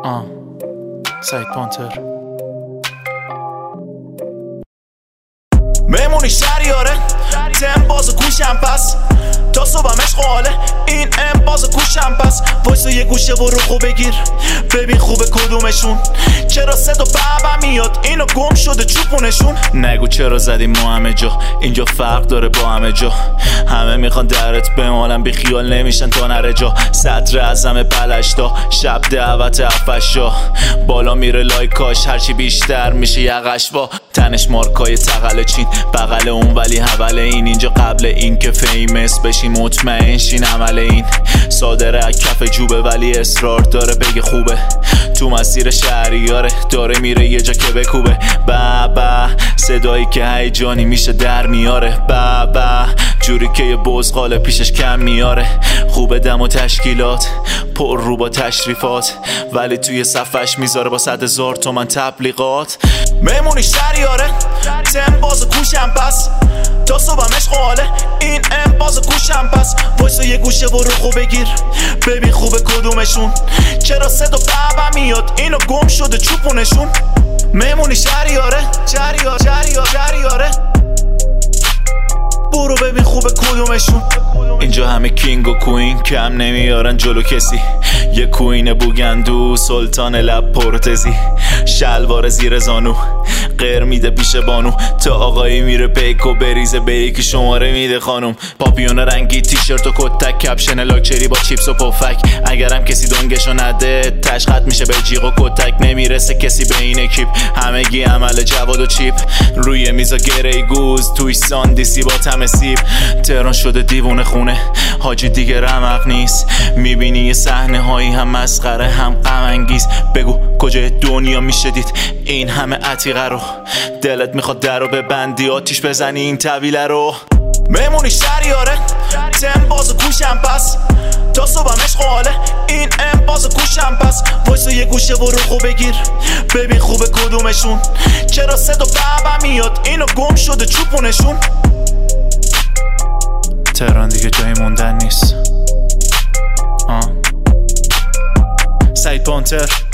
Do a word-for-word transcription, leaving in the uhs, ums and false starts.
آه سعید پانتر. میمونی شریاره تم باز کوشم پس تا صبحم عشق حاله این ام باز کوشم پس وایسا یه گوشه برو خوب بگیر ببین خوبه کدومشون چرا صدا بابا میاد اینو گم شده چوپونشون نگو چرا زدیم ما همه جا اینجا فرق داره با همه جا همه میخوان درت بمالن بی خیال نمیشن تا نره جا صدر اعظم پلشتا شب دعوت افشا بالا میره لایکاش هرچی بیشتر میشه یقش با تنش مارکای تقل چین بغل اون ولی حول این اینجا قبل این که فیمس بشی مطمئن شین عمل این صادره از کف جوبه ولی اصرار داره بگه خوبه تو مسیر شهریاره داره میره یه جا که بکوبه بابا صدایی که هیجانی میشه در میاره بابا جوری که یه بزغاله پیشش کم میاره خوبه دم و تشکیلات پر رو با تشریفات ولی توی صفش میذاره با صد هزار تومن تبلیغات میمونی شریاره تم باز کوشم پس تا صبحم عشق حاله این ام باز کوشم پس وایسا یه گوشه برو خوب بگیر ببین خوبه کدومشون چرا صدا بابا میاد اینو گم شده چوپونشون میمونی شریاره شریاره شریاره شریاره برو ببین خوبه کدومشون اینجا همه کینگ و کوین کم نمیارن جلو کسی یه کوین بوگندو سلطان لب پرتزی شلوار زیر زانو غیر میده پیش بانو تا آقایی میره پیک و بریزه به یکی شماره میده خانم پاپیون رنگی تیشرت و کتک کپشن لاکچری با چیپس و پفک اگرم کسی دنگشو نده تشخط میشه به جیغ و کتک نمیرسه کسی به این اکیپ همگی عمل جواد و چیپ روی میزا گره گوز توی ساندیسی با تم سیب تهران شده دیوونه خونه حاجی دیگه رمق نیست میبینی یه صحنه هایی هم مسخره هم غم انگیز بگو کجای دنیا میشه دید این همه عتیقه رو دلت میخواد در رو ببندی آتیش بزنی این طویله رو میمونی شریاره تم باز کوشم پس تا صبحم عشق حاله این ام باز کوشم پس وایسا یه گوشه برو خوب بگیر ببین خوبه کدومشون چرا صدا بابا میاد اینو گم شده چوپونشون تهران دیگه جایی موندن نیست. آه سعید پانتر.